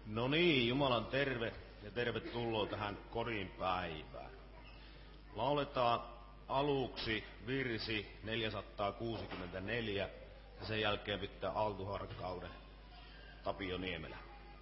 No niin, Jumalan terve ja tervetuloa tähän kodin päivään. Lauletaan aluksi virsi 464 ja sen jälkeen pitää altuharkkauden Tapio Niemelä.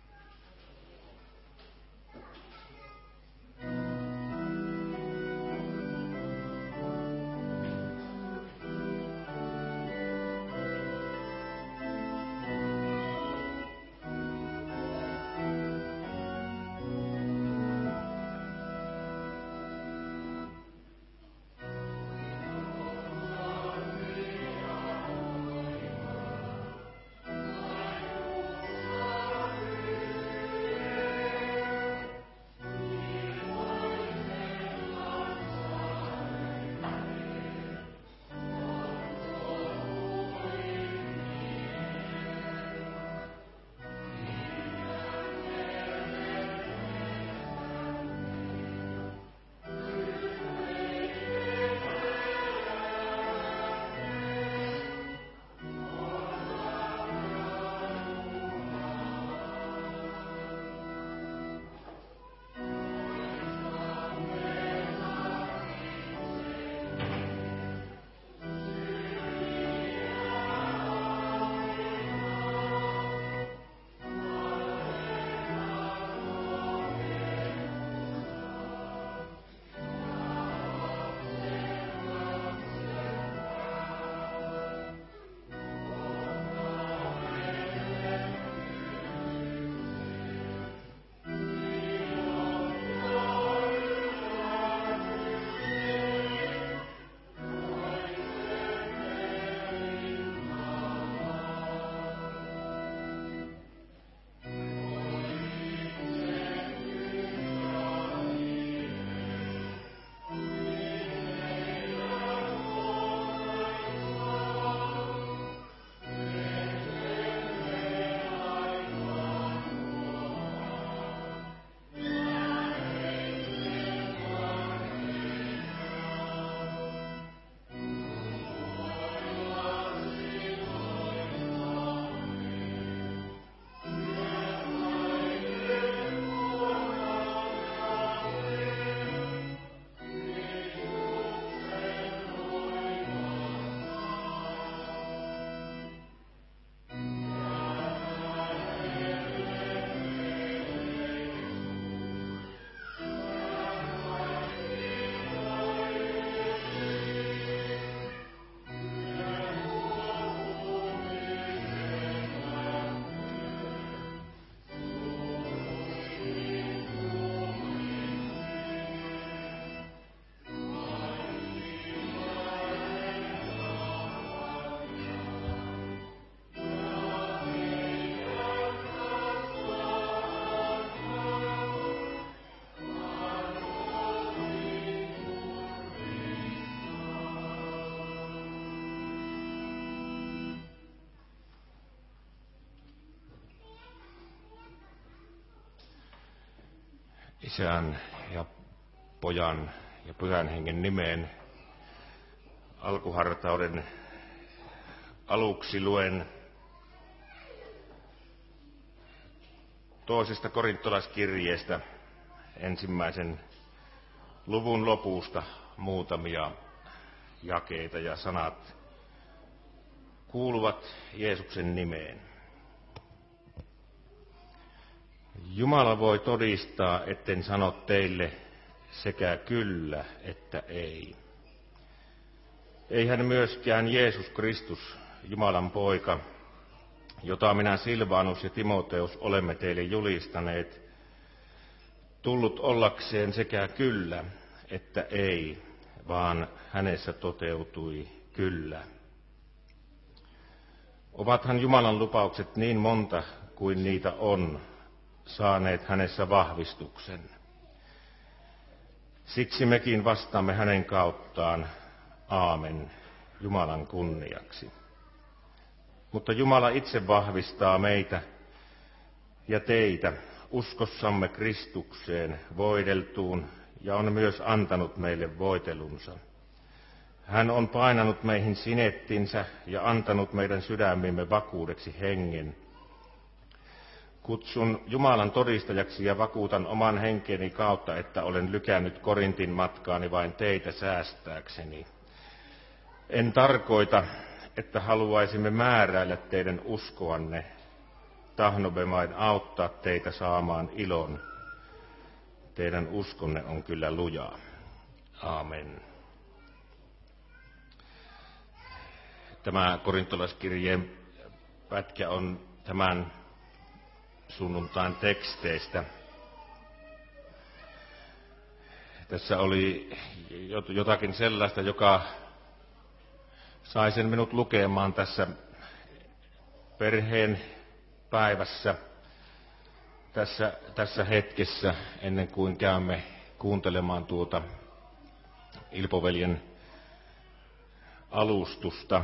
Isän ja Pojan ja Pyhän Hengen nimeen alkuhartauden aluksi luen toisesta korintolaiskirjeestä ensimmäisen luvun lopusta muutamia jakeita ja sanat kuuluvat Jeesuksen nimeen. Jumala voi todistaa, etten sano teille sekä kyllä että ei. Eihän myöskään Jeesus Kristus, Jumalan poika, jota minä Silvanus ja Timoteus olemme teille julistaneet, tullut ollakseen sekä kyllä että ei, vaan hänessä toteutui kyllä. Ovathan Jumalan lupaukset niin monta kuin niitä on, saaneet hänessä vahvistuksen. Siksi mekin vastaamme hänen kauttaan, aamen, Jumalan kunniaksi. Mutta Jumala itse vahvistaa meitä ja teitä uskossamme Kristukseen voideltuun ja on myös antanut meille voitelunsa. Hän on painanut meihin sinettinsä ja antanut meidän sydämimme vakuudeksi hengen. Kutsun Jumalan todistajaksi ja vakuutan oman henkeni kautta, että olen lykännyt Korintin matkaani vain teitä säästääkseni. En tarkoita, että haluaisimme määräillä teidän uskoanne. Tahdomme vain auttaa teitä saamaan ilon. Teidän uskonne on kyllä lujaa. Aamen. Tämä korintolaiskirjeen pätkä on tämän sunnuntain teksteistä. Tässä oli jotakin sellaista, joka sai sen minut lukemaan tässä perheen päivässä, tässä hetkessä, ennen kuin käymme kuuntelemaan tuota Ilpo-veljen alustusta.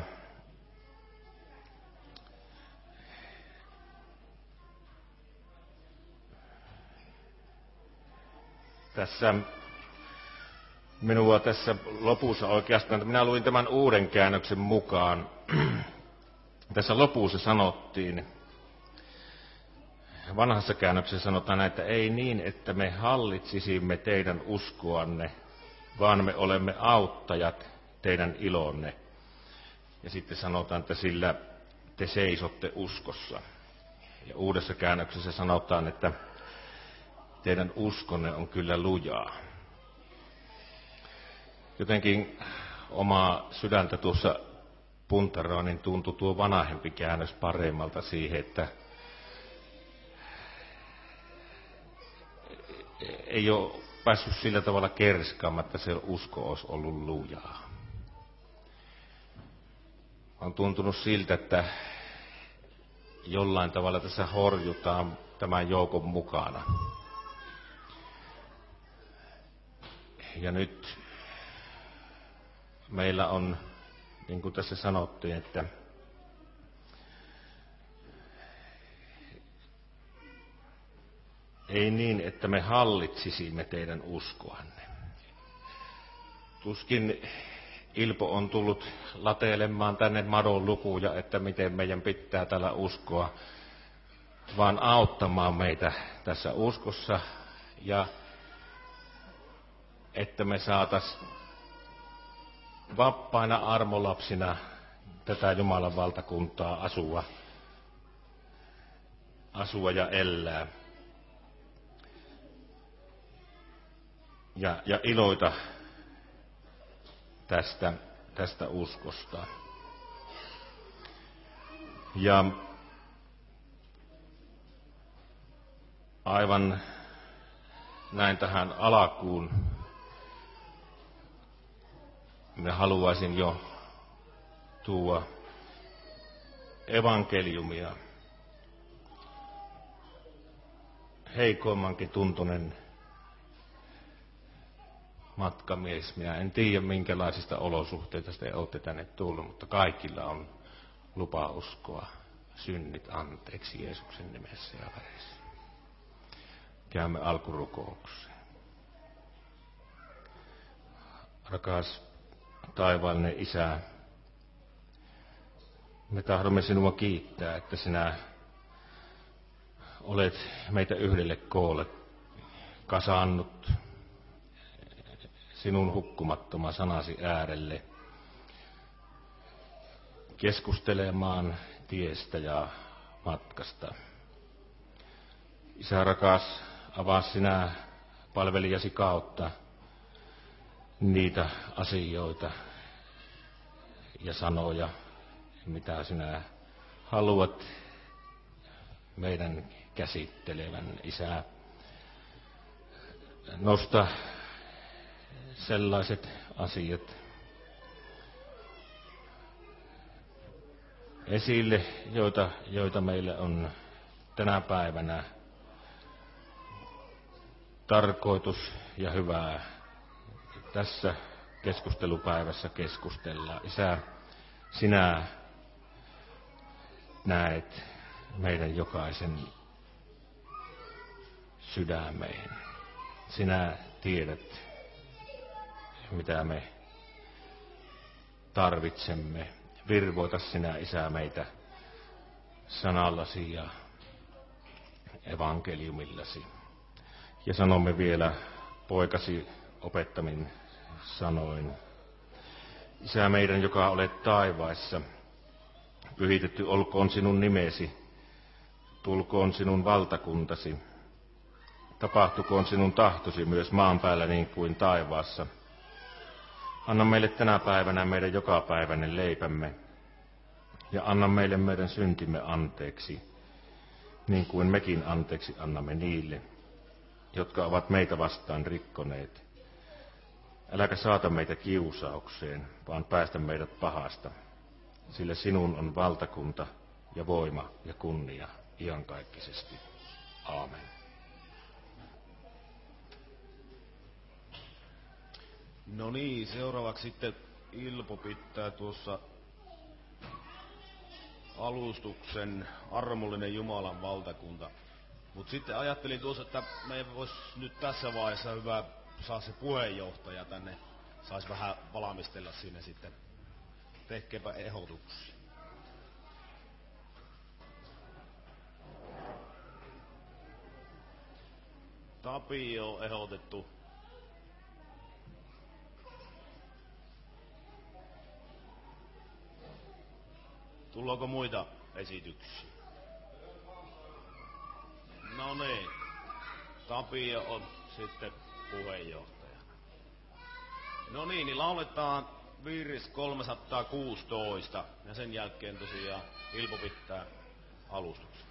Tässä minua tässä lopussa oikeastaan, että minä luin tämän uuden käännöksen mukaan. Tässä lopussa sanottiin, vanhassa käännöksessä sanotaan, että ei niin, että me hallitsisimme teidän uskoanne, vaan me olemme auttajat teidän ilonne. Ja sitten sanotaan, että sillä te seisotte uskossa. Ja uudessa käännöksessä sanotaan, että teidän uskonne on kyllä lujaa. Jotenkin omaa sydäntä tuossa puntaroin, niin tuntui tuo vanhempi käännös paremmalta siihen, että ei ole päässyt sillä tavalla kerskaamaan, että se usko olisi ollut lujaa. On tuntunut siltä, että jollain tavalla tässä horjutaan tämän joukon mukana. Ja nyt meillä on, niin kuin tässä sanottiin, että ei niin, että me hallitsisimme teidän uskoanne. Tuskin Ilpo on tullut lateilemaan tänne madon lukuja, että miten meidän pitää tällä uskoa, vaan auttamaan meitä tässä uskossa ja että me saataisiin vapaina armolapsina tätä Jumalan valtakuntaa asua ja elää. Ja iloita tästä uskosta. Ja aivan näin tähän alkuun minä haluaisin jo tuoda evankeliumia. Heikoimmankin tuntunen matkamies. Minä en tiedä, minkälaisista olosuhteista te olette tänne tullut, mutta kaikilla on lupa uskoa synnit anteeksi Jeesuksen nimessä ja veressä. Käymme alkurukoukseen. Rakas taivaallinen Isä, me tahdomme sinua kiittää, että sinä olet meitä yhdelle koolle kasannut sinun hukkumattoman sanasi äärelle keskustelemaan tiestä ja matkasta. Isä rakas, avaa sinä palvelijasi kautta niitä asioita ja sanoja, mitä sinä haluat meidän käsittelevän. Isä, nosta sellaiset asiat esille, joita meille on tänä päivänä tarkoitus ja hyvää tässä keskustelupäivässä keskustella. Isä, sinä näet meidän jokaisen sydämeen. Sinä tiedät, mitä me tarvitsemme. Virvoita sinä, Isä, meitä sanallasi ja evankeliumillasi. Ja sanomme vielä poikasi opettamin sanoin. Isä meidän, joka olet taivaissa, pyhitetty olkoon sinun nimesi, tulkoon sinun valtakuntasi, tapahtukoon sinun tahtosi myös maan päällä niin kuin taivaassa. Anna meille tänä päivänä meidän jokapäiväinen leipämme, ja anna meille meidän syntimme anteeksi, niin kuin mekin anteeksi annamme niille, jotka ovat meitä vastaan rikkoneet. Äläkä saata meitä kiusaukseen, vaan päästä meidät pahasta, sillä sinun on valtakunta ja voima ja kunnia iankaikkisesti. Aamen. No niin, seuraavaksi sitten Ilpo pitää tuossa alustuksen Armollinen Jumalan valtakunta. Mutta sitten ajattelin tuossa, että meidän voisi nyt tässä vaiheessa hyvä saa se puheenjohtaja tänne, saisi vähän valmistella sinne sitten. Tehkääpä ehdotuksia. Tapio on ehdotettu. Tullaanko muita esityksiä? No niin. Tapio on sitten puheenjohtajana. No niin lauletaan virsi 316 ja sen jälkeen tosiaan Ilpo pitää alustuksen.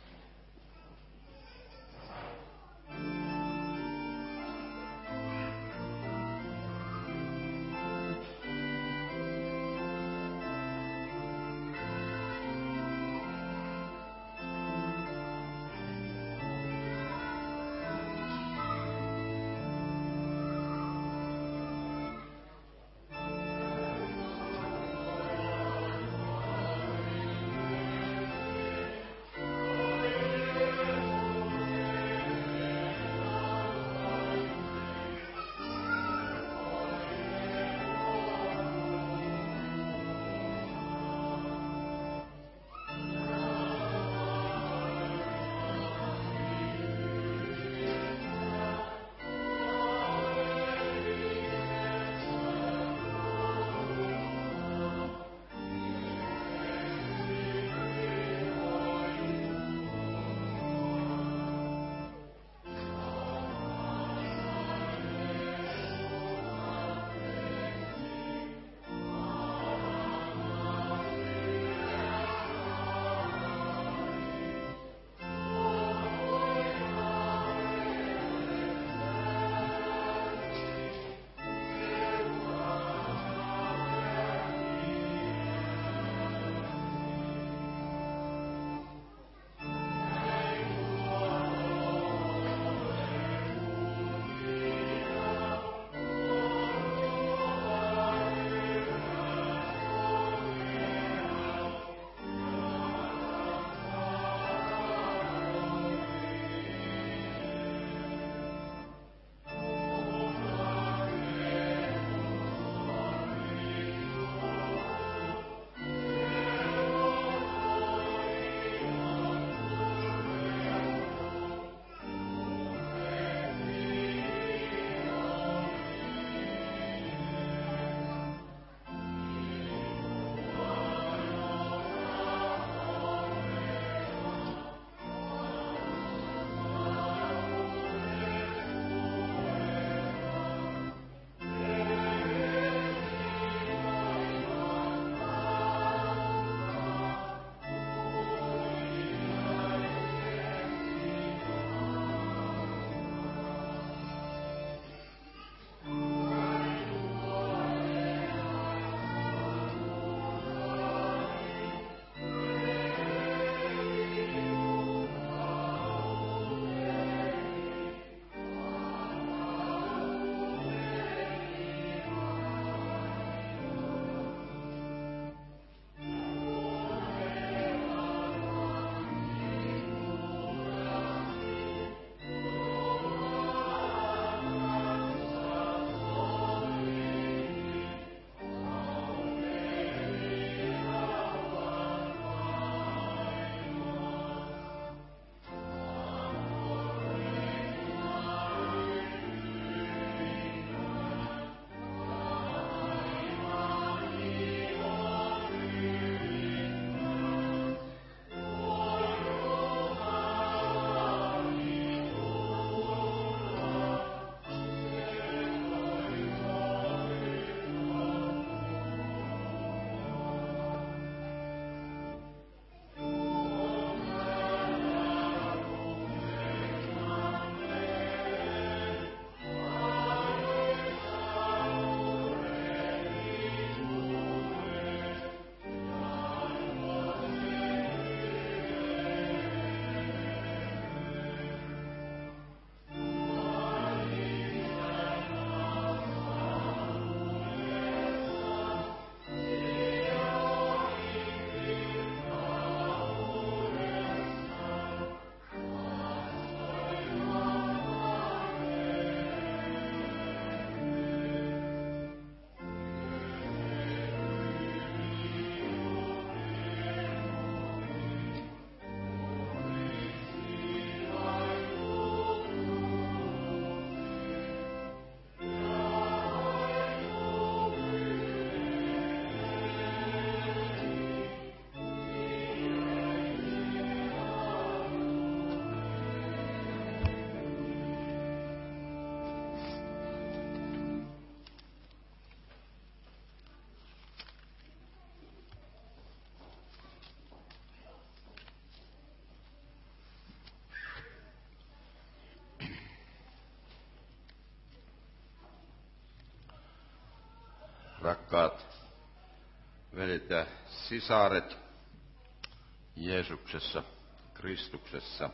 Rakkaat velit ja sisaret Jeesuksessa, Kristuksessa.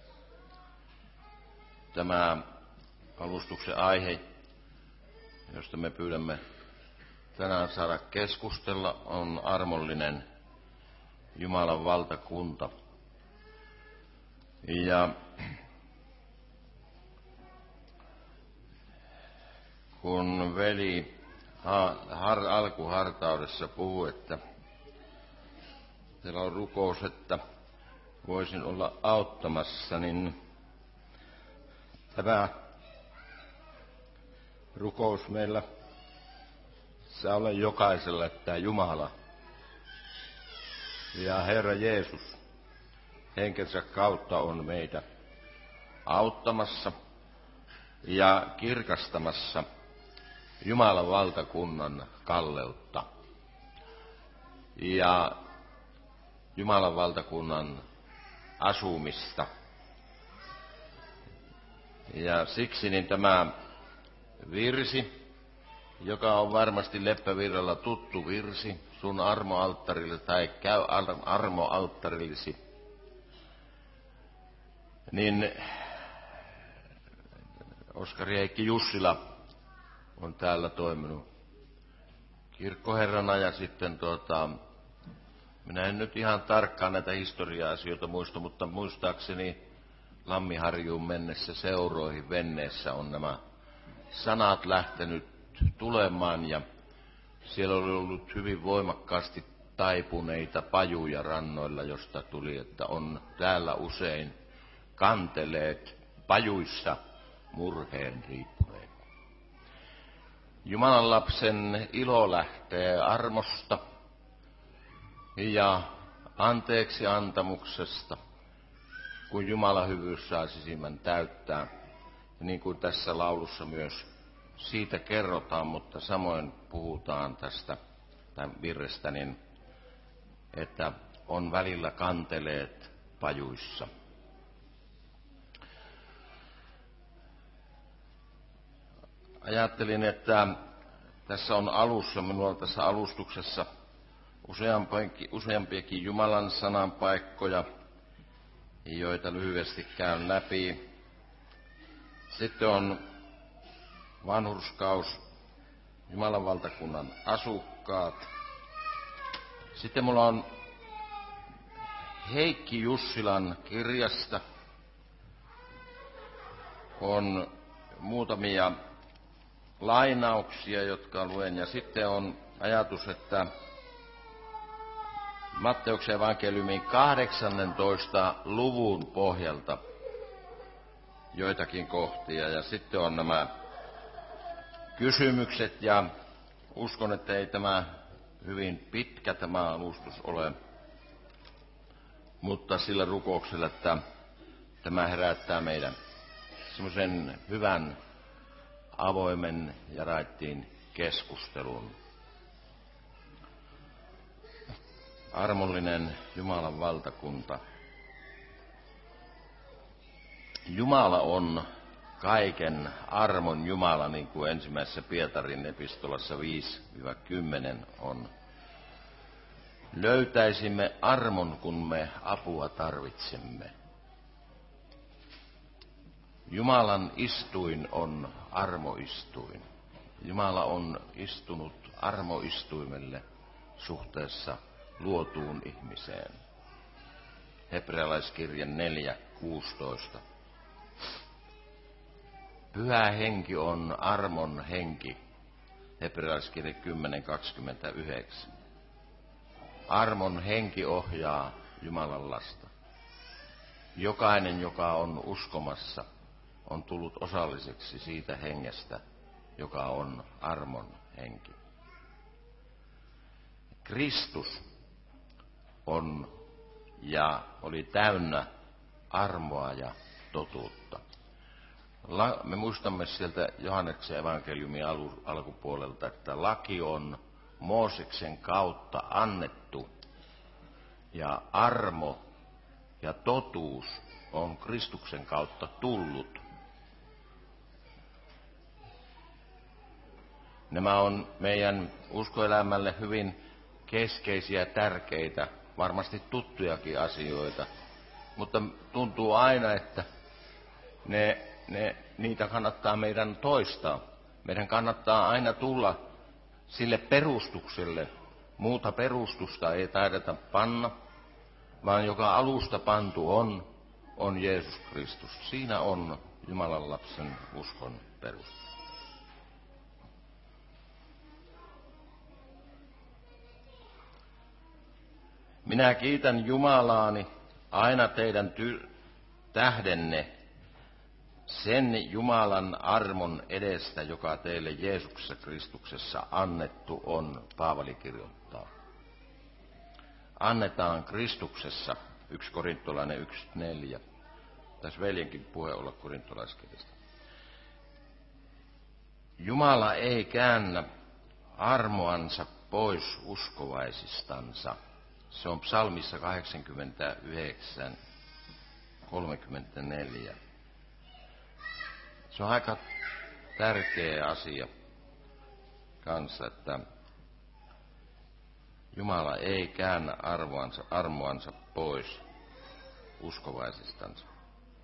Tämä alustuksen aihe, josta me pyydämme tänään saada keskustella, on armollinen Jumalan valtakunta. Ja kun veli alkuhartaudessa puhui, että teillä on rukous, että voisin olla auttamassa, niin tämä rukous meillä saa olla jokaisella, että Jumala ja Herra Jeesus henkensä kautta on meitä auttamassa ja kirkastamassa Jumalan valtakunnan kalleutta ja Jumalan valtakunnan asumista. Ja siksi niin tämä virsi, joka on varmasti Leppävirralla tuttu virsi, sun armoalttarille tai käy armoalttarillesi, niin Oskari Heikki Jussila on täällä toiminut kirkkoherrana ja sitten minä en nyt ihan tarkkaan näitä historia-asioita muista, mutta muistaakseni Lammiharjuun mennessä seuroihin venneessä on nämä sanat lähtenyt tulemaan ja siellä oli ollut hyvin voimakkaasti taipuneita pajuja rannoilla, josta tuli, että on täällä usein kanteleet pajuissa murheen riippuneet. Jumalan lapsen ilo lähtee armosta ja anteeksi antamuksesta, kun Jumalan hyvyys saa sisimmän täyttää. Ja niin kuin tässä laulussa myös siitä kerrotaan, mutta samoin puhutaan tästä virrestä, niin että on välillä kanteleet pajuissa. Ajattelin, että tässä on alussa, minulla on tässä alustuksessa useampiakin Jumalan sanan paikkoja, joita lyhyesti käyn läpi. Sitten on vanhurskaus, Jumalan valtakunnan asukkaat. Sitten mulla on Heikki Jussilan kirjasta on muutamia lainauksia, jotka luen, ja sitten on ajatus, että Matteuksen evankeliumin 18. luvun pohjalta joitakin kohtia, ja sitten on nämä kysymykset, ja uskon, että ei tämä hyvin pitkä tämä alustus ole, mutta sillä rukouksella, että tämä herättää meidän semmoisen hyvän, avoimen ja raittiin keskustelun. Armollinen Jumalan valtakunta. Jumala on kaiken armon Jumala, niin kuin ensimmäisessä Pietarin epistolassa 5-10 on. Löytäisimme armon, kun me apua tarvitsemme. Jumalan istuin on armoistuin. Jumala on istunut armoistuimelle suhteessa luotuun ihmiseen. Hebrealaiskirjan 4:16. Pyhä henki on armon henki. Hebrealaiskirja 10:29. Armon henki ohjaa Jumalan lasta. Jokainen, joka on uskomassa, on tullut osalliseksi siitä hengestä, joka on armon henki. Kristus on ja oli täynnä armoa ja totuutta. Me muistamme sieltä Johanneksen evankeliumin alkupuolelta, että laki on Mooseksen kautta annettu ja armo ja totuus on Kristuksen kautta tullut. Nämä on meidän uskoelämälle hyvin keskeisiä, tärkeitä, varmasti tuttujakin asioita, mutta tuntuu aina, että niitä kannattaa meidän toistaa. Meidän kannattaa aina tulla sille perustukselle. Muuta perustusta ei taideta panna, vaan joka alusta pantu on Jeesus Kristus. Siinä on Jumalan lapsen uskon perustus. Minä kiitän Jumalaani aina teidän tähdenne sen Jumalan armon edestä, joka teille Jeesuksessa Kristuksessa annettu on, Paavali kirjoittaa. Annetaan Kristuksessa, 1 Korintolainen 1.4. Tässä veljenkin puhe olla korintolaiskirjasta. Jumala ei käännä armoansa pois uskovaisistansa. Se on psalmissa 89, 34. Se on aika tärkeä asia kanssa, että Jumala ei käännä armoansa pois uskovaisistansa.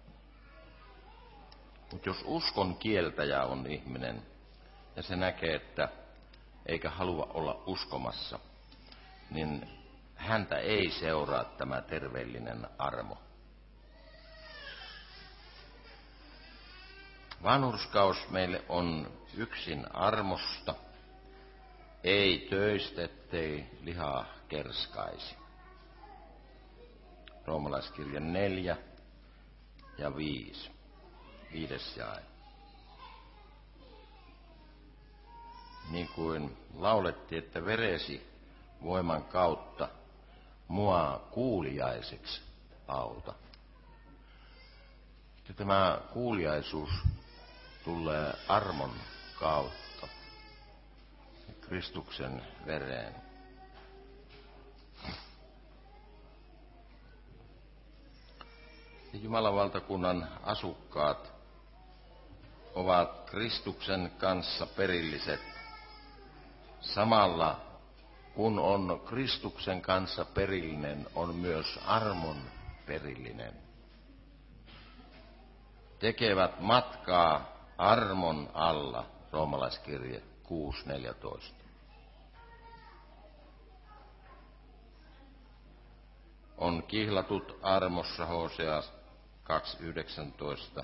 Mutta jos uskon kieltäjä on ihminen ja se näkee, että eikä halua olla uskomassa, niin häntä ei seuraa tämä terveellinen armo. Vanhurskaus meille on yksin armosta, ei töistä, ettei lihaa kerskaisi. Roomalaiskirja 4 ja 5. 5. jae. Niin kuin laulettiin, että veresi voiman kautta mua kuuliaiseksi auta. Ja tämä kuuliaisuus tulee armon kautta, Kristuksen vereen. Ja Jumalan valtakunnan asukkaat ovat Kristuksen kanssa perilliset samalla kun on Kristuksen kanssa perillinen, on myös armon perillinen. Tekevät matkaa armon alla, roomalaiskirje 6.14. On kihlatut armossa, Hosea 2.19.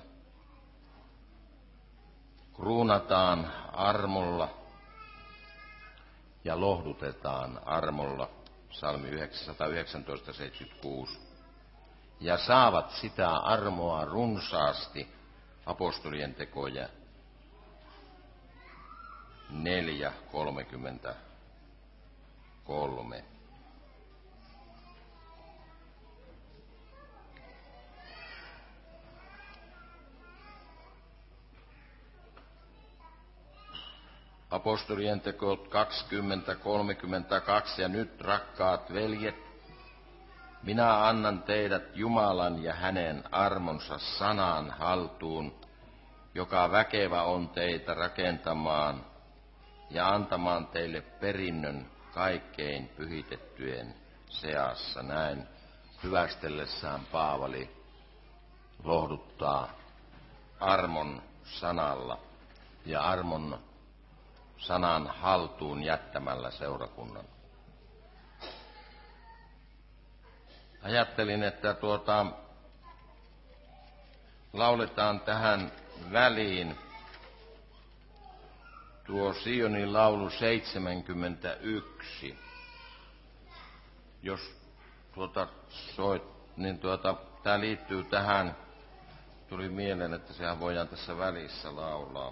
Kruunataan armolla ja lohdutetaan armolla, psalmi 119.76. Ja saavat sitä armoa runsaasti, apostolien tekoja 4.33. Apostolien tekot 20.32. Ja nyt, rakkaat veljet, minä annan teidät Jumalan ja hänen armonsa sanan haltuun, joka väkevä on teitä rakentamaan ja antamaan teille perinnön kaikkein pyhitettyjen seassa. Näin hyvästellessään Paavali lohduttaa armon sanalla ja armon sanan haltuun jättämällä seurakunnan. Ajattelin, että lauletaan tähän väliin tuo Sionin laulu 71. Jos soit, niin tämä liittyy tähän. Tuli mieleen, että sehän voidaan tässä välissä laulaa.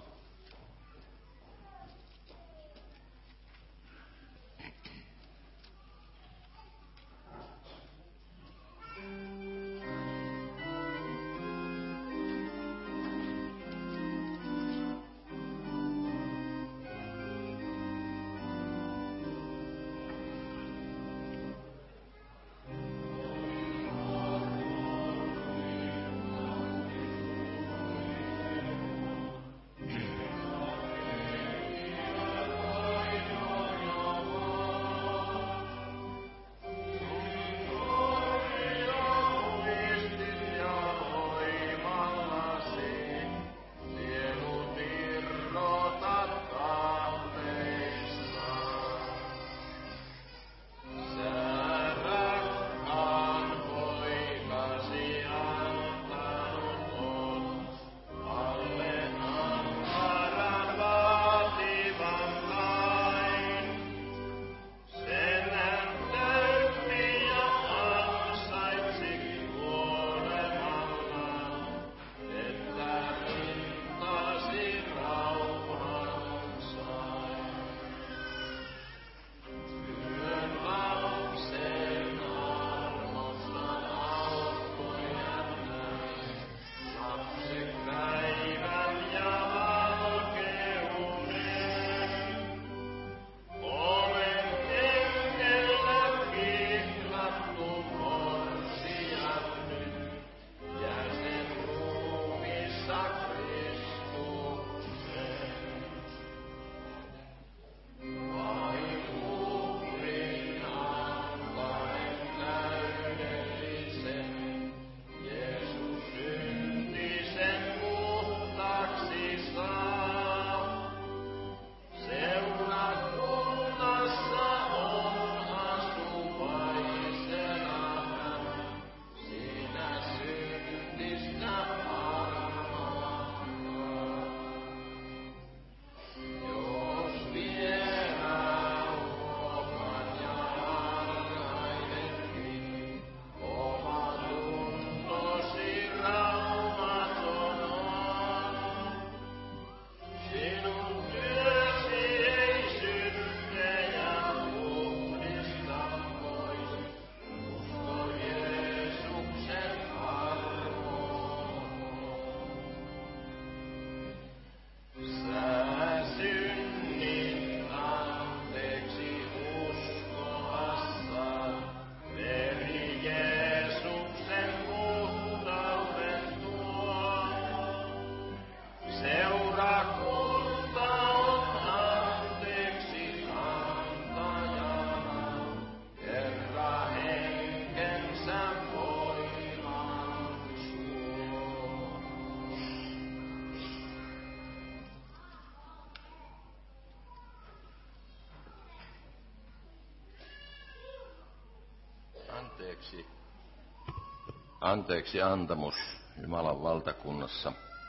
anteeksi antamus Jumalan valtakunnassa.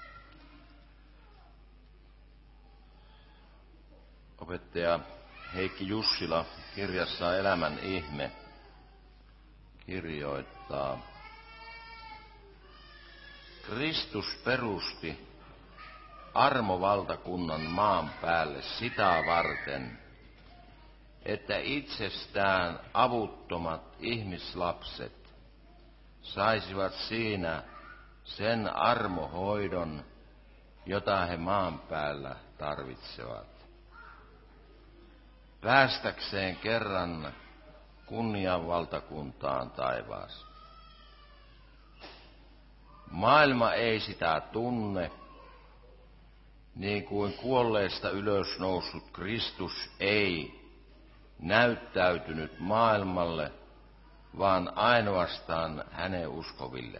Opettaja Heikki Jussila kirjassaan Elämän ihme kirjoittaa: Kristus perusti armovaltakunnan maan päälle sitä varten, että itsestään avuttomat ihmislapset saisivat siinä sen armohoidon, jota he maan päällä tarvitsevat. Päästäkseen kerran kunnianvaltakuntaan taivaassa. Maailma ei sitä tunne, niin kuin kuolleista ylösnoussut Kristus ei näyttäytynyt maailmalle, vaan ainoastaan hänen uskoville.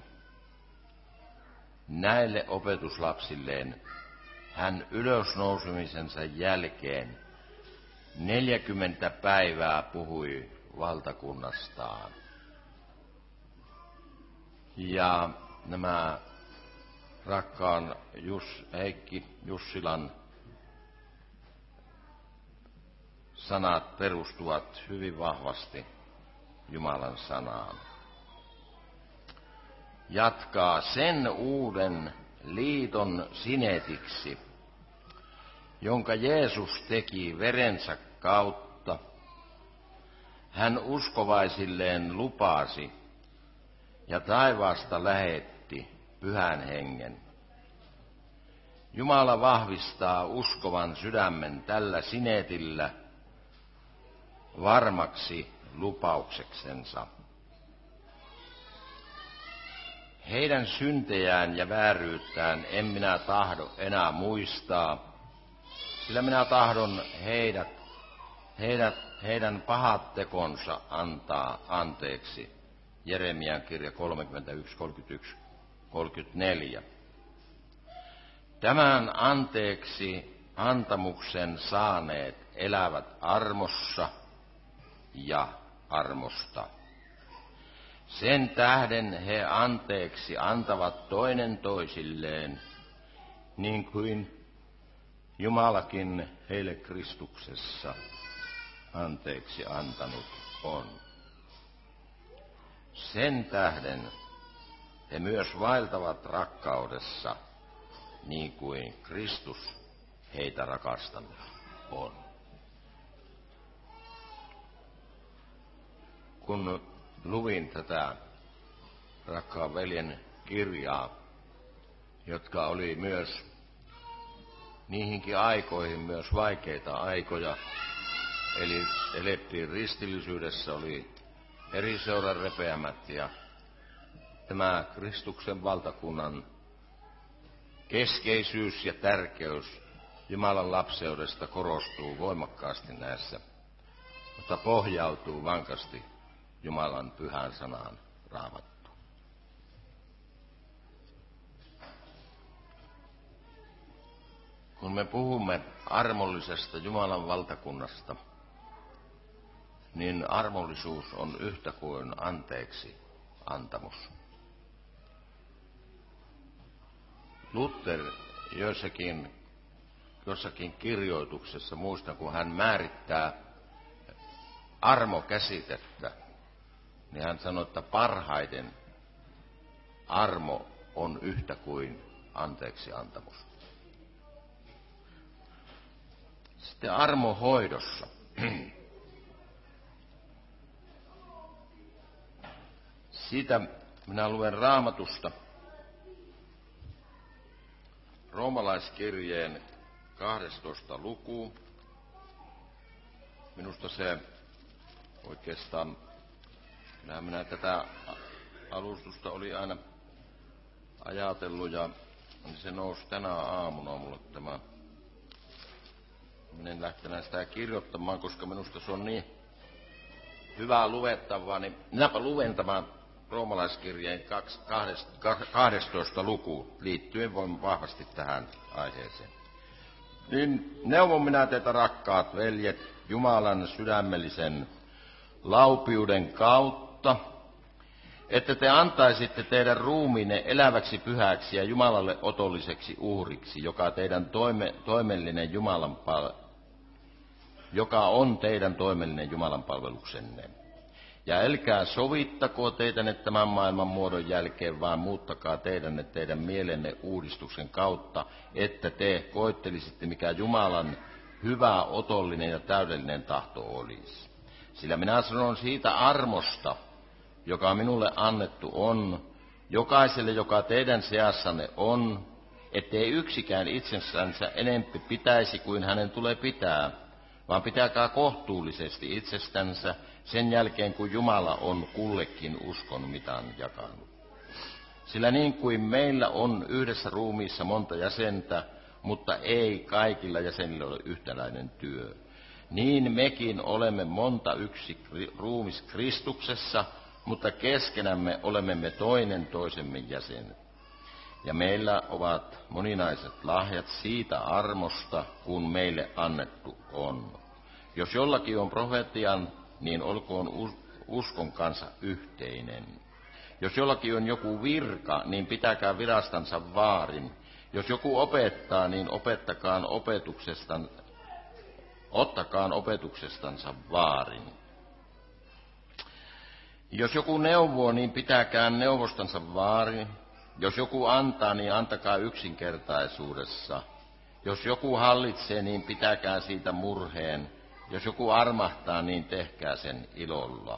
Näille opetuslapsilleen hän ylösnousemisensa jälkeen 40 päivää puhui valtakunnastaan. Ja nämä rakkaan Heikki Jussilan sanat perustuvat hyvin vahvasti Jumalan sanaan. Jatkaa sen uuden liiton sinetiksi, jonka Jeesus teki verensä kautta. Hän uskovaisilleen lupasi ja taivaasta lähetti Pyhän Hengen. Jumala vahvistaa uskovan sydämen tällä sinetillä varmaksi lupaukseksensa. Heidän syntejään ja vääryyttään en minä tahdo enää muistaa, sillä minä tahdon heidän pahat tekonsa antaa anteeksi. Jeremian kirja 31, 31, 34. Tämän anteeksi antamuksen saaneet elävät armossa ja armosta. Sen tähden he anteeksi antavat toinen toisilleen, niin kuin Jumalakin heille Kristuksessa anteeksi antanut on. Sen tähden he myös vaeltavat rakkaudessa, niin kuin Kristus heitä rakastanut on. Kun luin tätä rakkaan veljen kirjaa, jotka oli myös niihinkin aikoihin myös vaikeita aikoja, eli elettiin ristillisyydessä, oli eri seuran repeämät, ja tämä Kristuksen valtakunnan keskeisyys ja tärkeys Jumalan lapseudesta korostuu voimakkaasti näissä, mutta pohjautuu vankasti Jumalan pyhään sanaan Raamattu. Kun me puhumme armollisesta Jumalan valtakunnasta, niin armollisuus on yhtä kuin anteeksi antamus. Luther jossakin kirjoituksessa, muistan kun hän määrittää armokäsitettä, niin hän sanoi, että parhaiten armo on yhtä kuin anteeksi antamus. Sitten armohoidossa. Siitä minä luen Raamatusta Roomalaiskirjeen 12. lukuun. Minusta se oikeastaan, kyllähän minä tätä alustusta oli aina ajatellut, ja se nousi tänä aamuna mulle tämä. Minä en lähtenyt sitä kirjoittamaan, koska minusta se on niin hyvää luettavaa, niin minäpä luen tämän Roomalaiskirjeen 12. lukuun liittyen voin vahvasti tähän aiheeseen. Niin neuvon minä teitä, rakkaat veljet, Jumalan sydämellisen laupiuden kautta, että te antaisitte teidän ruumiinne eläväksi pyhäksi ja Jumalalle otolliseksi uhriksi, joka on teidän toimellinen Jumalan palveluksenne. Ja älkää sovittako teidänne tämän maailman muodon jälkeen, vaan muuttakaa teidän mielenne uudistuksen kautta, että te koettelisitte, mikä Jumalan hyvä, otollinen ja täydellinen tahto olisi. Sillä minä sanon siitä armosta, joka minulle annettu on, jokaiselle, joka teidän seassanne on, ettei yksikään itsestänsä enempi pitäisi kuin hänen tulee pitää, vaan pitäkää kohtuullisesti itsestänsä sen jälkeen, kun Jumala on kullekin uskon mitan jakanut. Sillä niin kuin meillä on yhdessä ruumiissa monta jäsentä, mutta ei kaikilla jäsenillä ole yhtäläinen työ, niin mekin olemme monta yksi ruumis Kristuksessa, mutta keskenämme olemme me toinen toisemme jäsenet. Ja meillä ovat moninaiset lahjat siitä armosta, kun meille annettu on. Jos jollakin on profetian, niin olkoon uskon kanssa yhteinen. Jos jollakin on joku virka, niin pitäkää virastansa vaarin. Jos joku opettaa, niin ottakaan opetuksestansa vaarin. Jos joku neuvoo, niin pitäkää neuvostansa vaarin. Jos joku antaa, niin antakaa yksinkertaisuudessa. Jos joku hallitsee, niin pitäkää siitä murheen. Jos joku armahtaa, niin tehkää sen ilolla.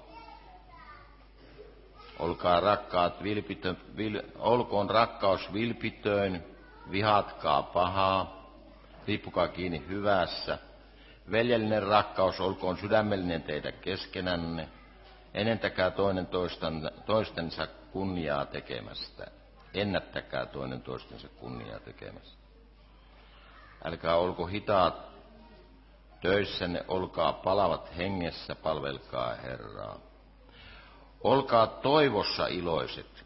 Olkoon rakkaus vilpitön, vihatkaa pahaa, riippukaa kiinni hyvässä. Veljellinen rakkaus olkoon sydämellinen teidän keskenänne. Ennättäkää toistensa kunniaa tekemästä. Ennättäkää toinen toistensa kunniaa tekemästä. Älkää olko hitaat töissänne, olkaa palavat hengessä, palvelkaa Herraa. Olkaa toivossa iloiset,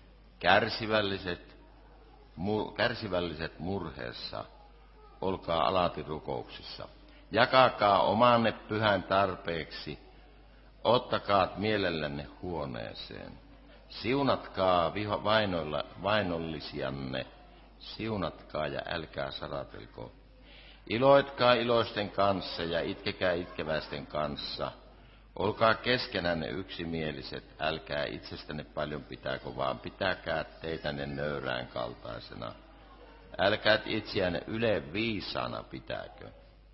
kärsivälliset murheessa, olkaa alati rukouksissa. Jakakaa omanne pyhän tarpeeksi, ottakaa mielellänne huoneeseen. Siunatkaa vainollisianne, siunatkaa ja älkää saratelko. Iloitkaa iloisten kanssa ja itkekää itkeväisten kanssa. Olkaa keskenänne yksimieliset, älkää itsestänne paljon pitääkö, vaan pitäkää teitänne nöyrään kaltaisena. Älkää itseänne viisaana pitääkö.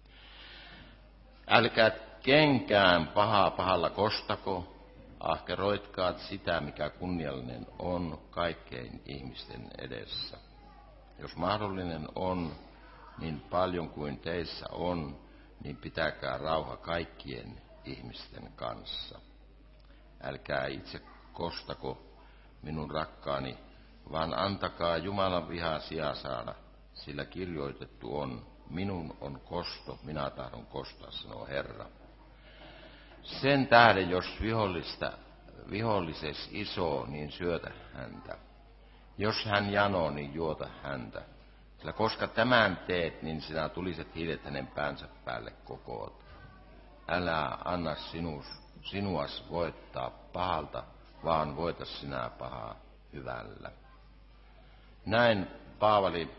Älkää kenkään pahaa pahalla kostako, ahkeroitkaat sitä, mikä kunniallinen on kaikkein ihmisten edessä. Jos mahdollinen on, niin paljon kuin teissä on, niin pitäkää rauha kaikkien ihmisten kanssa. Älkää itse kostako, minun rakkaani, vaan antakaa Jumalan vihaa sijaa saada, sillä kirjoitettu on, minun on kosto, minä tahdon kostaa, sanoo Herra. Sen tähden, jos vihollises isoo, niin syötä häntä. Jos hän janoo, niin juota häntä. Sillä koska tämän teet, niin sinä tuliset hiilet hänen päänsä päälle kokoot. Älä anna sinuas voittaa pahalta, vaan voita sinä pahaa hyvällä. Näin Paavali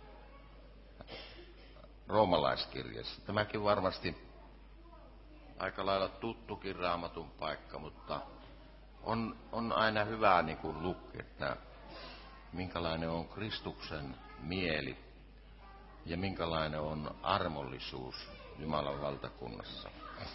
roomalaiskirjassa. Tämäkin varmasti aika lailla tuttukin Raamatun paikka, mutta on aina hyvä niin kuin lukea, että minkälainen on Kristuksen mieli ja minkälainen on armollisuus Jumalan valtakunnassa.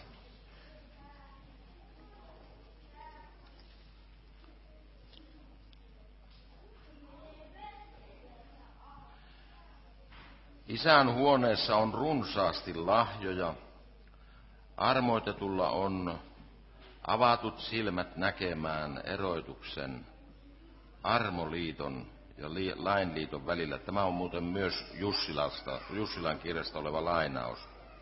Isän huoneessa on runsaasti lahjoja. Armoitetulla on avatut silmät näkemään eroituksen armoliiton ja lainliiton välillä. Tämä on muuten myös Jussilan kirjasta oleva lainaus.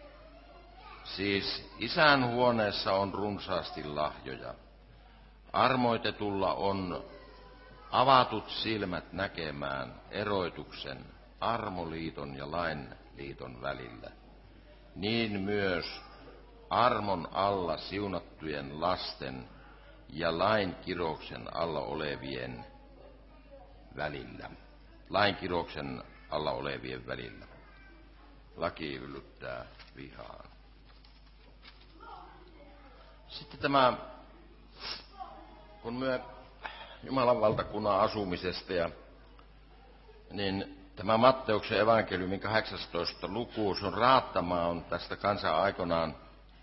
Siis isän huoneessa on runsaasti lahjoja. Armoitetulla on avatut silmät näkemään eroituksen armoliiton ja lainliiton välillä. Niin myös armon alla siunattujen lasten ja lain kirouksen alla olevien välillä. Lain kirouksen alla olevien välillä. Laki yllyttää vihaan. Sitten tämä, kun me Jumalan valtakunnan asumisesta niin tämä Matteuksen evankeliumin 18. luku, se on raattamaa, on tästä kansan aikanaan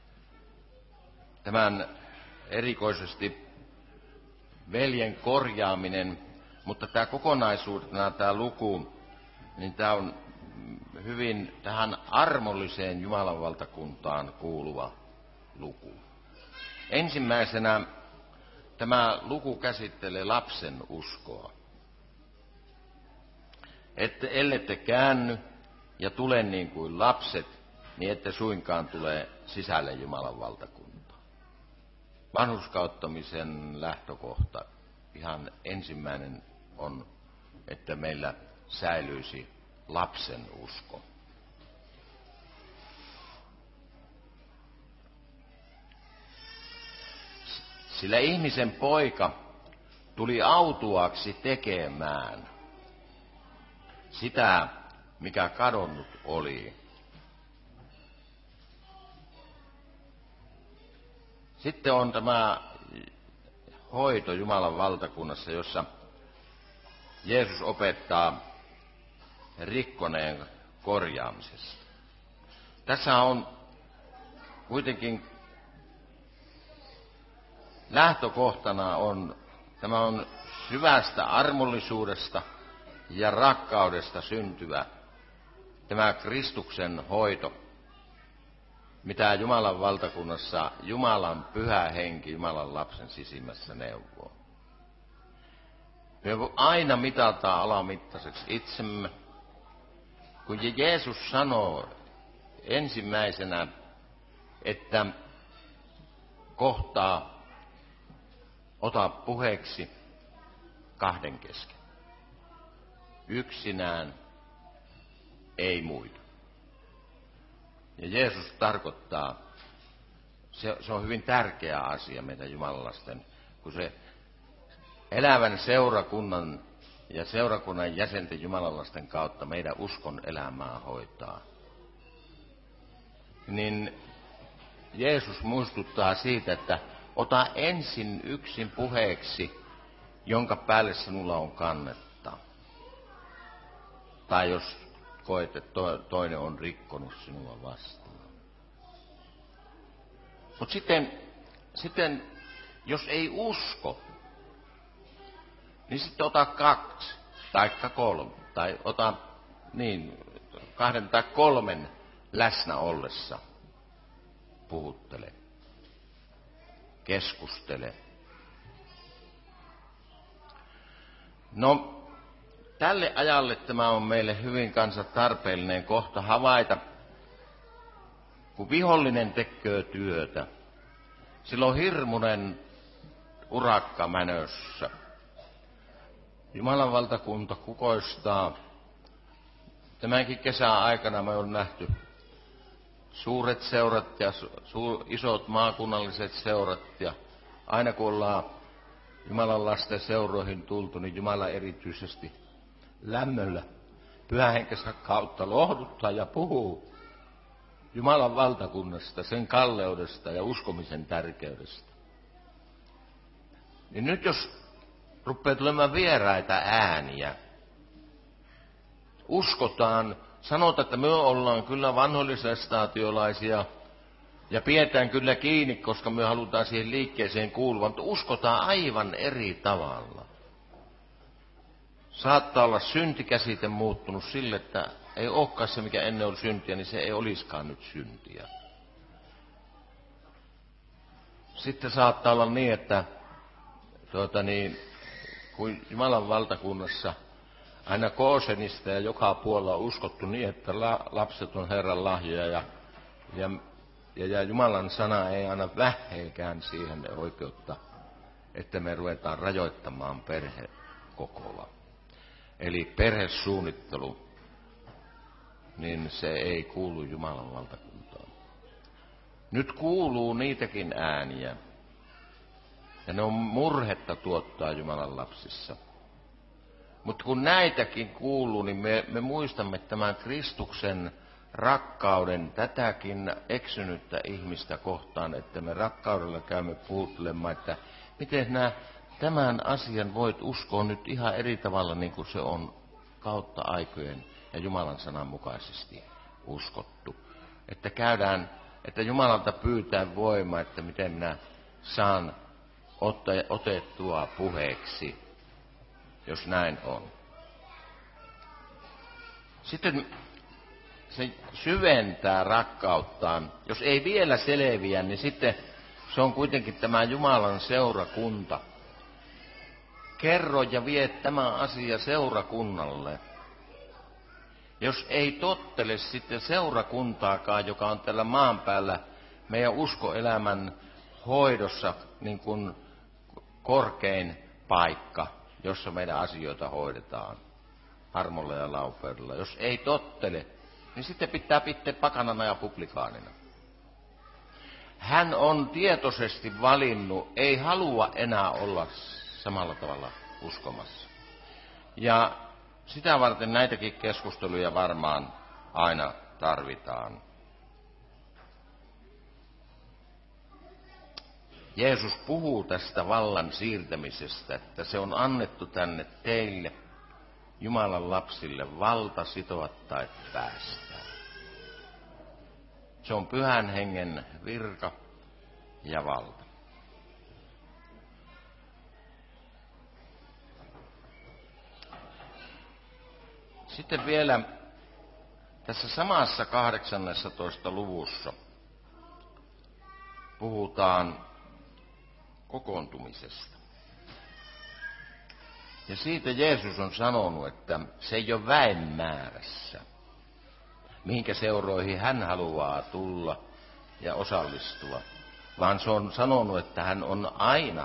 tämän erikoisesti veljen korjaaminen, mutta tämä kokonaisuutena tämä luku, niin tämä on hyvin tähän armolliseen Jumalan valtakuntaan kuuluva luku. Ensimmäisenä tämä luku käsittelee lapsen uskoa. Ellette käänny ja tule niin kuin lapset, niin ette suinkaan tule sisälle Jumalan valtakuntaan. Vanhurskauttamisen lähtökohta ihan ensimmäinen on, että meillä säilyisi lapsen usko. Sillä ihmisen poika tuli autuaksi tekemään sitä, mikä kadonnut oli. Sitten on tämä hoito Jumalan valtakunnassa, jossa Jeesus opettaa rikkoneen korjaamisesta. Tässä on kuitenkin lähtökohtana tämä on syvästä armollisuudesta ja rakkaudesta syntyvä tämä Kristuksen hoito, mitä Jumalan valtakunnassa Jumalan pyhä henki Jumalan lapsen sisimmässä neuvoo. Me aina mitataan alamittaiseksi itsemme, kun Jeesus sanoo ensimmäisenä, että kohtaa ota puheeksi kahden kesken. Yksinään, ei muita. Ja Jeesus tarkoittaa, se on hyvin tärkeä asia meidän jumalalaisten, kun se elävän seurakunnan ja seurakunnan jäsenten jumalalaisten kautta meidän uskon elämää hoitaa. Niin Jeesus muistuttaa siitä, että ota ensin yksin puheeksi, jonka päälle sinulla on kannetta. Tai jos koet, että toinen on rikkonut sinua vastaan. Mutta sitten, jos ei usko, niin sitten ota 2 tai 3. Tai ota kahden tai 3 läsnä ollessa. Puhuttele. Keskustele. No, tälle ajalle tämä on meille hyvin kanssa tarpeellinen kohta havaita, kun vihollinen tekee työtä. Sillä on hirmuinen urakka mänössä. Jumalan valtakunta kukoistaa. Tämänkin kesän aikana me on nähty suuret seurat ja isot maakunnalliset seurat. Ja aina kun ollaan Jumalan lasten seuroihin tultu, niin Jumala erityisesti lämmöllä pyhähenkensä kautta lohduttaa ja puhuu Jumalan valtakunnasta, sen kalleudesta ja uskomisen tärkeydestä. Niin nyt jos rupeaa tulemaan vieraita ääniä, uskotaan, sanotaan, että me ollaan kyllä vanhollisestaatiolaisia ja pidetään kyllä kiinni, koska me halutaan siihen liikkeeseen kuuluvan, mutta uskotaan aivan eri tavalla. Saattaa olla syntikäsite muuttunut sille, että ei olekaan se, mikä ennen oli syntiä, niin se ei olisikaan nyt syntiä. Sitten saattaa olla niin, että kun Jumalan valtakunnassa aina Koosenista ja joka puolella on uskottu niin, että lapset on Herran lahjoja ja Jumalan sana ei anna vähäikään siihen oikeutta, että me ruvetaan rajoittamaan perhekokoa. Eli perhesuunnittelu, niin se ei kuulu Jumalan valtakuntaan. Nyt kuuluu niitäkin ääniä, Ja ne on murhetta tuottaa Jumalan lapsissa. Mutta kun näitäkin kuuluu, niin me muistamme tämän Kristuksen rakkauden tätäkin eksynyttä ihmistä kohtaan, että me rakkaudella käymme puhuttelemaan, että miten tämän asian voit uskoa nyt ihan eri tavalla niin kuin se on kautta aikojen ja Jumalan sanan mukaisesti uskottu. Että käydään, että Jumalalta pyytää voimaa, että miten minä saan otettua puheeksi, jos näin on. Sitten se syventää rakkauttaan. Jos ei vielä selviä, niin sitten se on kuitenkin tämä Jumalan seurakunta. Kerro ja vie tämä asia seurakunnalle. Jos ei tottele sitten seurakuntaakaan, joka on tällä maan päällä meidän uskoelämän hoidossa niin kuin korkein paikka, jossa meidän asioita hoidetaan armolla ja laupeudella. Jos ei tottele, niin sitten pitää pakanana ja publikaanina. Hän on tietoisesti valinnut, ei halua enää olla samalla tavalla uskomassa. Ja sitä varten näitäkin keskusteluja varmaan aina tarvitaan. Jeesus puhuu tästä vallan siirtämisestä, että se on annettu tänne teille, Jumalan lapsille, valta sitoa tai päästää. Se on Pyhän Hengen virka ja valta. Sitten vielä tässä samassa 18. luvussa puhutaan kokoontumisesta. Ja siitä Jeesus on sanonut, että se ei ole väenmäärässä, mihinkä seuroihin hän haluaa tulla ja osallistua, vaan se on sanonut, että hän on aina,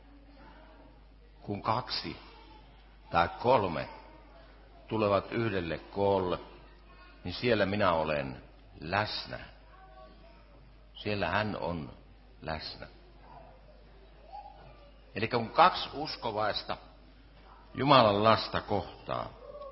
kun 2 tai 3 tulevat yhdelle koolle, niin siellä minä olen läsnä. Siellä hän on läsnä. Eli kun 2 uskovaista Jumalan lasta kohtaa,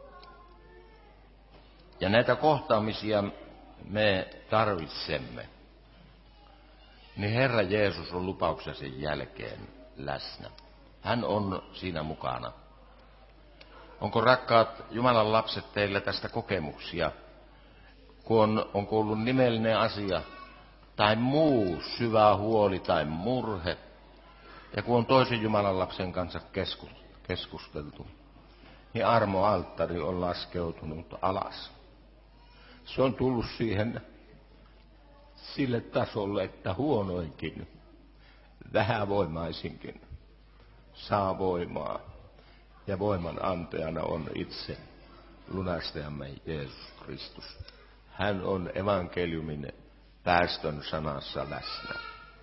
ja näitä kohtaamisia me tarvitsemme, niin Herra Jeesus on lupauksensa jälkeen läsnä. Hän on siinä mukana. Onko rakkaat Jumalan lapset teillä tästä kokemuksia, kun on kuullut nimellinen asia tai muu syvä huoli tai murhe, ja kun on toisen Jumalan lapsen kanssa keskusteltu, niin armoalttari on laskeutunut alas. Se on tullut sille tasolle, että huonoinkin, vähävoimaisinkin saa voimaa. Ja voiman antajana on itse lunastajamme Jeesus Kristus. Hän on evankeliumin päästön sanassa läsnä.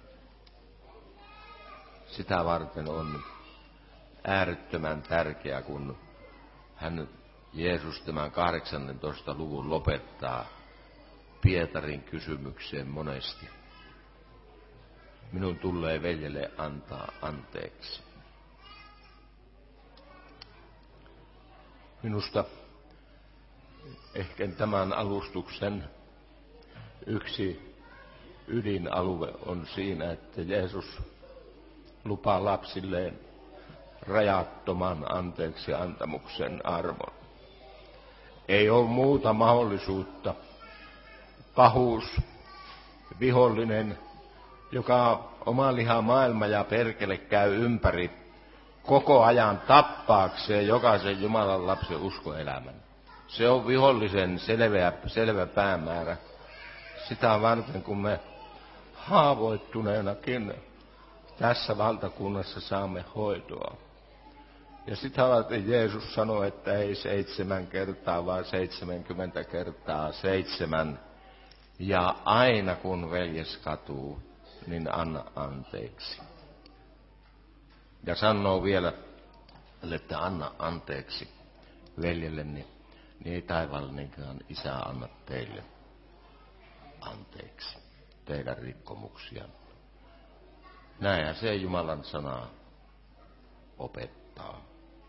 Sitä varten on äärettömän tärkeää, kun Jeesus tämän 18. luvun lopettaa Pietarin kysymykseen monesti. Minun tulee veljelle antaa anteeksi. Minusta ehkä tämän alustuksen yksi ydinalue on siinä, että Jeesus lupaa lapsilleen rajattoman anteeksi antamuksen armon. Ei ole muuta mahdollisuutta. Pahuus, vihollinen, joka oma liha maailma ja perkele käy ympäri koko ajan tappaakseen jokaisen Jumalan lapsen uskoelämän. Se on vihollisen selvä päämäärä. Sitä varten, kun me haavoittuneenakin tässä valtakunnassa saamme hoitoa. Ja sitä varten Jeesus sanoi, että ei 7 kertaa, vaan 70 kertaa 7. Ja aina kun veljes katuu, niin anna anteeksi. Ja sanoo vielä, että anna anteeksi veljelle, niin ei taivaallinenkaan Isä anna teille anteeksi teidän rikkomuksia. Näinhän se Jumalan sana opettaa.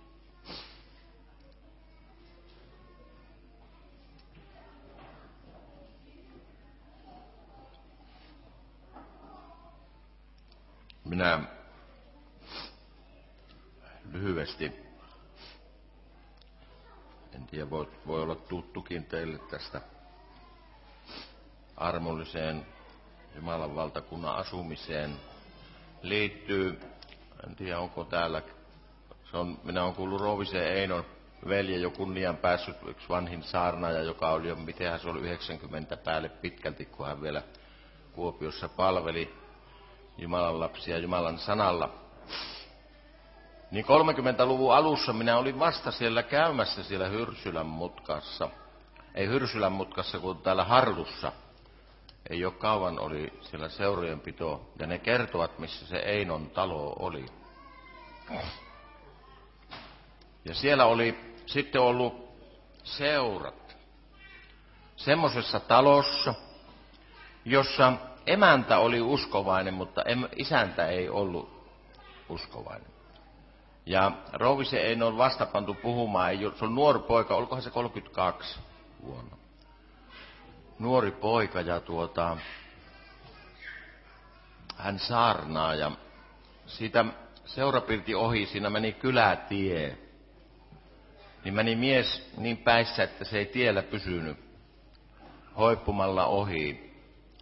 Minä lyhyesti, en tiedä voi olla tuttukin teille tästä armolliseen Jumalan valtakunnan asumiseen liittyy, en tiedä onko täällä, minä olen kuullut Rouvisen Einon velje jo kunnian päässyt, yksi vanhin saarnaaja, joka oli jo, mitenhän se oli 90 päälle pitkälti, kun hän vielä Kuopiossa palveli Jumalan lapsia Jumalan sanalla. Niin 30-luvun alussa minä olin vasta siellä käymässä siellä Hyrsylän mutkassa. Ei Hyrsylän mutkassa, kun täällä Harlussa. Ei ole kauan oli siellä seurojenpito. Ja ne kertovat, missä se Einon talo oli. Ja siellä oli sitten ollut seurat. Semmoisessa talossa, jossa emäntä oli uskovainen, mutta isäntä ei ollut uskovainen. Ja Rouvisen Eino on vastapantu puhumaan, se on nuori poika, olikohan se 32 vuonna. Nuori poika ja hän saarnaa ja siitä seurapirti ohi, siinä meni kylätie. Niin meni mies niin päissä, että se ei tiellä pysynyt hoippumalla ohi.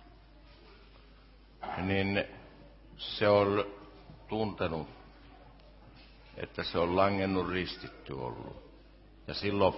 Niin se on tuntenut, että se on langennut ristitty ollut. Ja silloin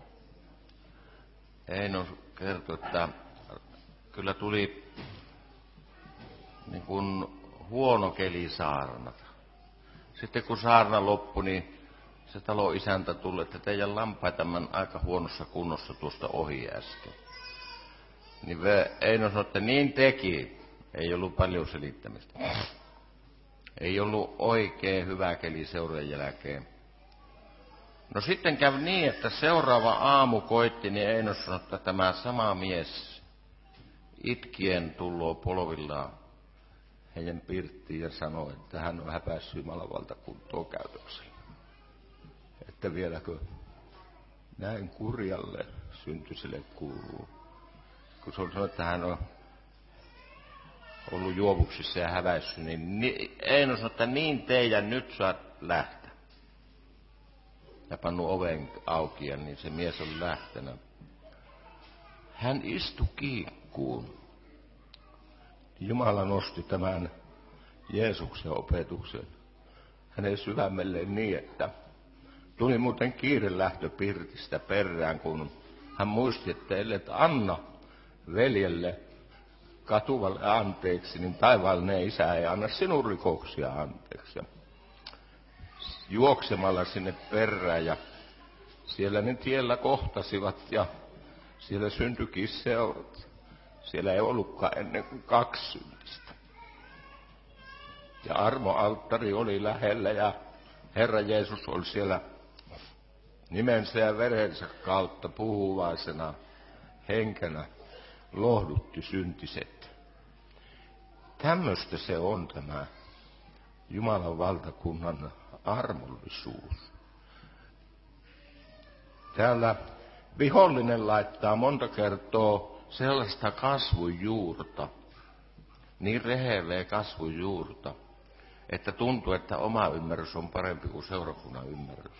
Eino kertoi, että kyllä tuli niin kuin huono keli saarnata. Sitten kun saarna loppui, niin se talon isäntä tuli, että teidän lampaita on aika huonossa kunnossa tuosta ohi äsken. Niin Eino sanoi, että niin teki. Ei ollut paljon selittämistä. Ei ollut oikein hyvä keli seuran jälkeen. No sitten kävi niin, että seuraava aamu koitti, niin Eino sanoi, että tämä sama mies itkien tulloo polvillaan heidän pirttiin ja sanoi, että hän on häpäissyt Jumalan valtakuntoon käytöksellä. Että vieläkö näin kurjalle syntyiselle kuuluu. Kun se on sanonut, että hän on ollut juovuksissa ja häväissyt, niin Eino sanoi, että niin teidän nyt saat lähteä. Ja pannu oven auki ja niin se mies on lähtenyt. Hän istui kiikkuun. Jumala nosti tämän Jeesuksen opetuksen hänen sydämelleen niin, että tuli muuten kiire lähtö pirtistä perään, kun hän muisti, että ellei anna veljelle katuvalle anteeksi, niin taivaallinen isä ei anna sinun rikoksia anteeksi. Juoksemalla sinne perään ja siellä ne tiellä kohtasivat ja siellä syntyikin seurat. Siellä ei ollutkaan ennen kuin 2 syntistä. Ja armoalttari oli lähellä ja Herra Jeesus oli siellä nimensä ja verensä kautta puhuvaisena henkenä lohdutti syntiset. Tämmöistä se on tämä Jumalan valtakunnan armollisuus. Täällä vihollinen laittaa monta kertaa sellaista kasvujuurta, niin reheveä kasvujuurta, että tuntuu, että oma ymmärrys on parempi kuin seurakunnan ymmärrys.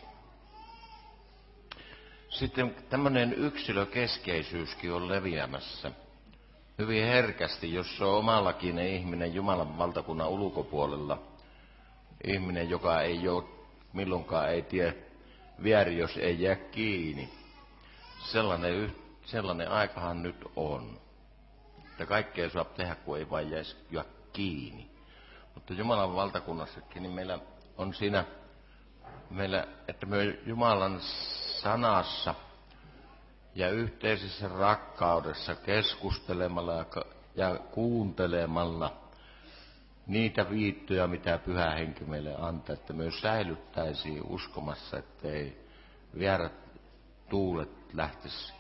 Sitten tämmöinen yksilökeskeisyyskin on leviämässä hyvin herkästi, jos se on omallakin ihminen Jumalan valtakunnan ulkopuolella. Ihminen, joka ei ole milloinkaan ei tiedä vieri, jos ei jää kiinni. Sellainen aikahan nyt on. Että kaikkea saa tehdä, kun ei vain jäisi jää kiinni. Mutta Jumalan valtakunnassakin niin meillä on siinä, että me Jumalan sanassa ja yhteisessä rakkaudessa keskustelemalla ja kuuntelemalla niitä viittoja, mitä Pyhä Henki meille antaa, että myös säilyttäisiin uskomassa, ettei vieraat tuulet lähtisi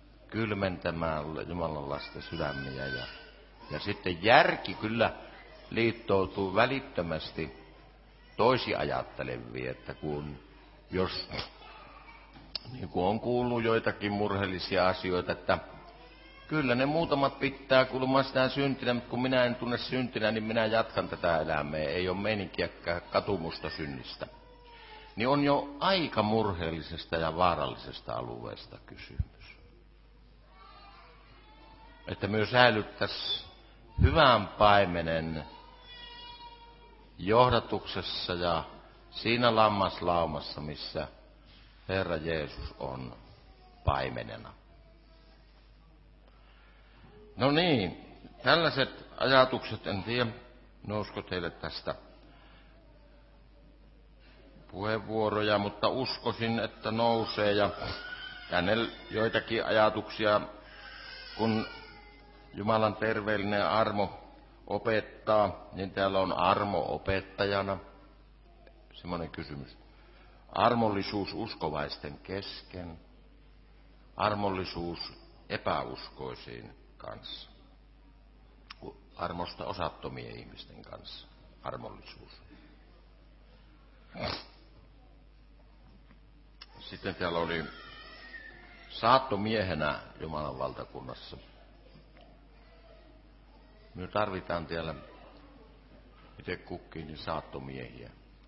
kylmentämään Jumalan lasten sydämiä. Ja sitten järki kyllä liittoutuu välittömästi toisi ajatteleviin, että jos niin kuin on kuullut joitakin murheellisia asioita, että kyllä ne muutamat pitää kuulemaan sitä syntinä, mutta kun minä en tunne syntinä, niin minä jatkan tätä elämää, ei ole meininkiäkään katumusta synnistä. Niin on jo aika murheellisesta ja vaarallisesta alueesta kysymys. Että myös säilyttäisiin hyvän paimenen johdatuksessa ja siinä lammaslaumassa, missä Herra Jeesus on paimenena. No niin, tällaiset ajatukset, en tiedä, nousko teille tästä puheenvuoroja, mutta uskoisin, että nousee ja tänne joitakin ajatuksia, kun Jumalan terveellinen armo opettaa, niin täällä on armo opettajana. Semmoinen kysymys. Armollisuus uskovaisten kesken, armollisuus epäuskoisiin kanssa, armosta osattomien ihmisten kanssa, armollisuus. Sitten täällä oli saattomiehenä Jumalan valtakunnassa. Me tarvitaan täällä itse kukkiin niin saattomiehiä.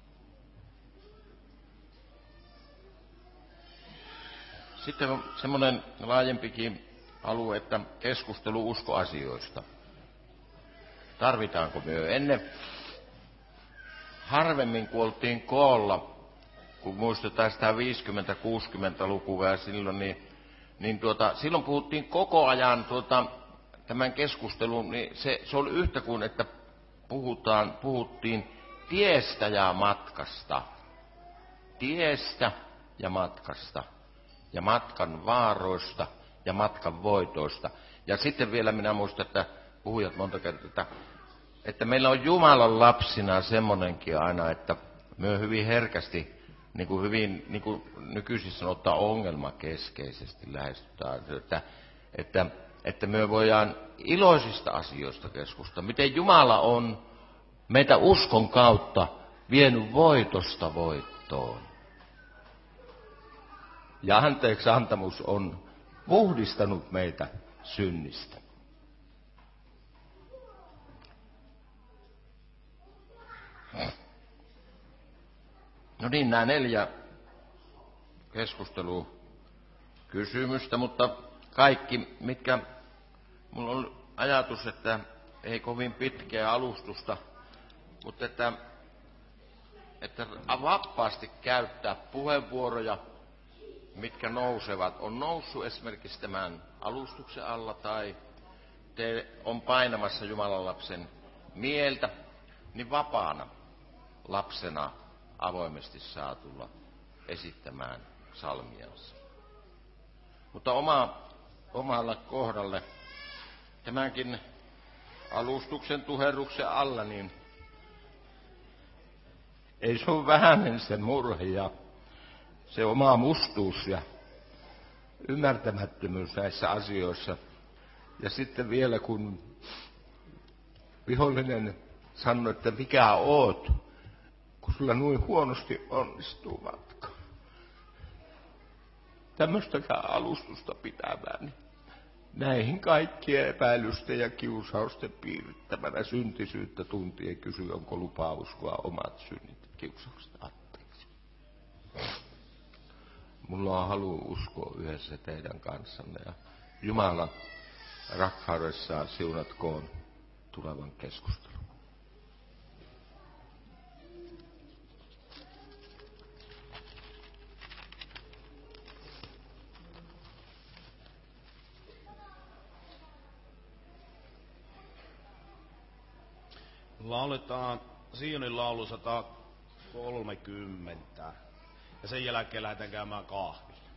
Sitten on semmoinen laajempikin alue, että keskustelu uskoasioista. Tarvitaanko me ennen? Harvemmin kun oltiin koolla, kun muistetaan sitä 50-60-lukua ja silloin, silloin puhuttiin koko ajan tämän keskustelun, niin se oli yhtä kuin, että puhuttiin tiestä ja matkasta. Tiestä ja matkasta. Ja matkan vaaroista ja matkan voitoista. Ja sitten vielä minä muistan, että puhujat monta kertaa, että meillä on Jumalan lapsina semmonenkin aina, että me hyvin herkästi, niin kuin nykyisin sanotaan, ongelmakeskeisesti lähestytään, että me voidaan iloisista asioista keskustella. Miten Jumala on meitä uskon kautta vienyt voitosta voittoon. Ja anteeksi antamus on puhdistanut meitä synnistä. No niin, nämä 4 keskustelukysymystä, mutta kaikki, mitkä mulla on ajatus, että ei kovin pitkää alustusta, mutta että vapaasti käyttää puheenvuoroja, mitkä nousevat, on noussut esimerkiksi tämän alustuksen alla tai te on painamassa Jumalan lapsen mieltä, niin vapaana lapsena avoimesti saa tulla esittämään psalmiansa. Mutta omalle kohdalle tämänkin alustuksen tuherruksen alla, niin ei se ole vähäinen se murhe ja se oma mustuus ja ymmärtämättömyys näissä asioissa. Ja sitten vielä kun vihollinen sanoi, että mikä oot, kun sulla noin huonosti onnistuu matka. Tämmöistäkään alustusta pitämään. Niin näihin kaikkien epäilysten ja kiusausten piirittämänä syntisyyttä tuntien kysyy, onko lupa uskoa omat synnit kiusaukset anteeksi. Mulla on halu uskoa yhdessä teidän kanssanne ja Jumala rakkaudessaan siunatkoon tulevan keskustelun. Lauletaan Sionin laulu 130 ja sen jälkeen lähdetään käymään kahvilla.